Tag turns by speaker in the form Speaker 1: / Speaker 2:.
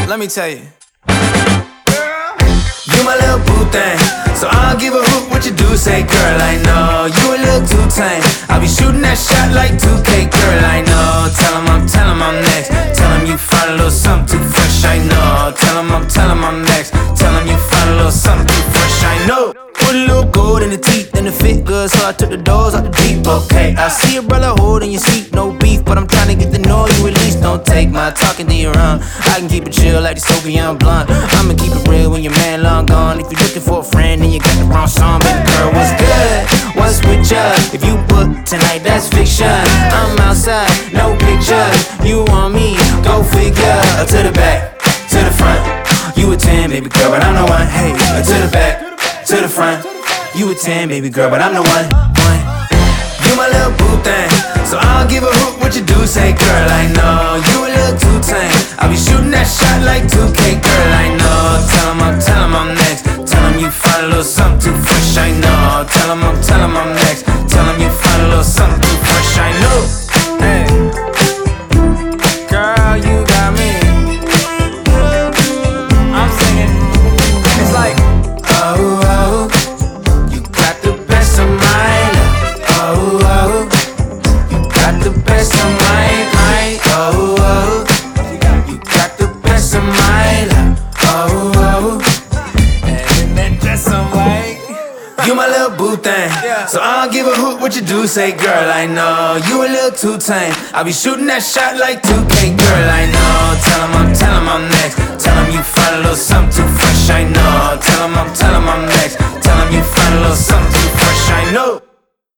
Speaker 1: Let me tell you. You my little boo thing, so I don't give a hoot what you do. Say, girl, I know you a little too tame. I'll be shooting that shot like 2K, girl, I know. Tell him I'm next. Tell him you find a little something too fresh, I know. Tell him I'm next. Tell him you find a little something too fresh, I know. Put a little gold in the teeth and it fit good, so I took the doors out the Jeep. Okay, I see a brother holding your seat, no beef, but I'm trying to get to know you at least. Don't take my talking to your own. I can keep it chill like the Soviet blunt. I'ma keep it real when your man long gone. If you're looking for a friend, then you got the wrong song. Baby girl, what's good? What's with ya? If you book tonight, that's fiction. I'm outside, no pictures. You want me? Go figure. To the back, to the front. You a 10, baby girl, but I'm the one. Hey, to the back, to the front. You a 10, baby girl, but I'm the one. You my little boo thing, so I don't give a hoot what you do. Say, girl, I know you a little too tame. I'll be shooting that shot like 2K, girl, I know. Tell him I'm next. Tell him you find a little something too fresh, I know. Tell him I'm next. Tell him you find a little something too fresh, I know. Hey, girl, you got me. I'm singing. It's like, oh, oh, you got the best of mine. Oh, oh, you got the best of mine. Oh, oh, you got the best of mine. Oh, oh, and that dress on white. You my little boo thing, so I don't give a hoot what you do. Say, girl, I know you a little too tame. I'll be shooting that shot like 2K, girl, I know. Tell him I'm next. Tell him you find a little something too fresh, I know. Tell him I'm next. Tell him you find a little something too fresh, I know.